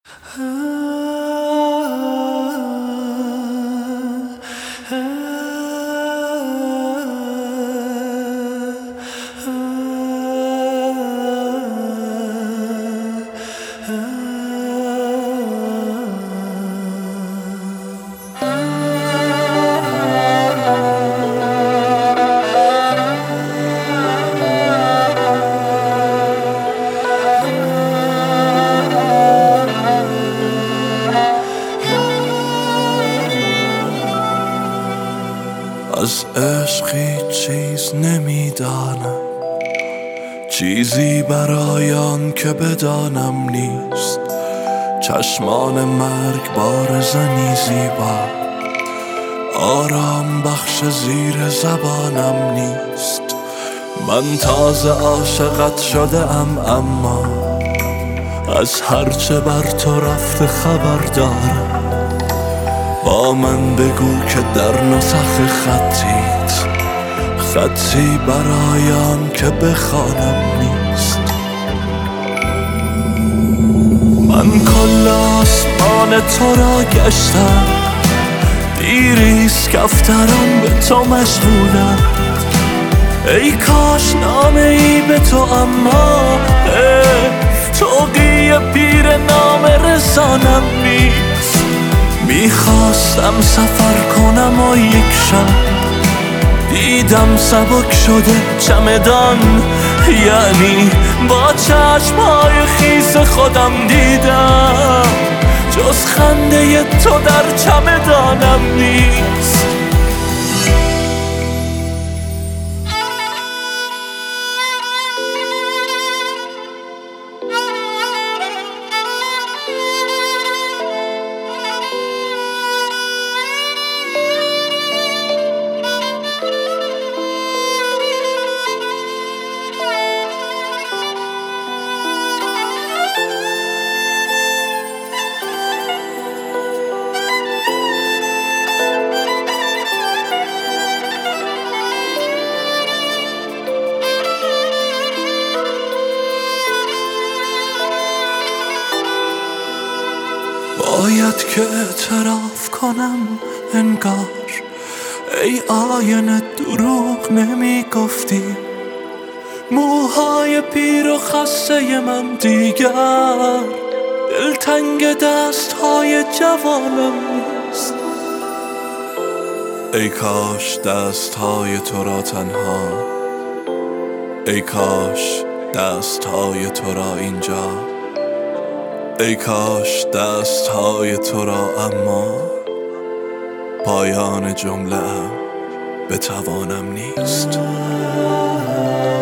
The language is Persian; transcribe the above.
از عشق هیچ چیز نمیدانم، چیزی برای آن که بدانم نیست. چشمان مرگبار زنی زیبا، آرام بخش زیر زبانم نیست. من تازه عاشقت شده ام، اما از هرچه بر تو رفته خبر دارم. با من بگو که در نسخ خطی برای آن که بخوانم نیست. من کل آسمان تو را گشتم، دیریست کفتران به تو مشغولم. ای کاش نامه ای به تو، اما توقی پیر نامه رسانم نیست. میخواستم سفر کنم و یک شب دیدم سبک شده چمدان، یعنی با چشمهای خیس خودم دیدم جز خنده تو در چمدانم نیست. باید که اعتراف کنم انگار ای آینه دروغ نمی گفتی. موهای پیر و خسته من دیگر دلتنگ دست های جوانم نیست. ای کاش دست های تو را تنها، ای کاش دست های تو را اینجا، ای کاش دست های تو را، اما پایان جمله بتوانم نیست.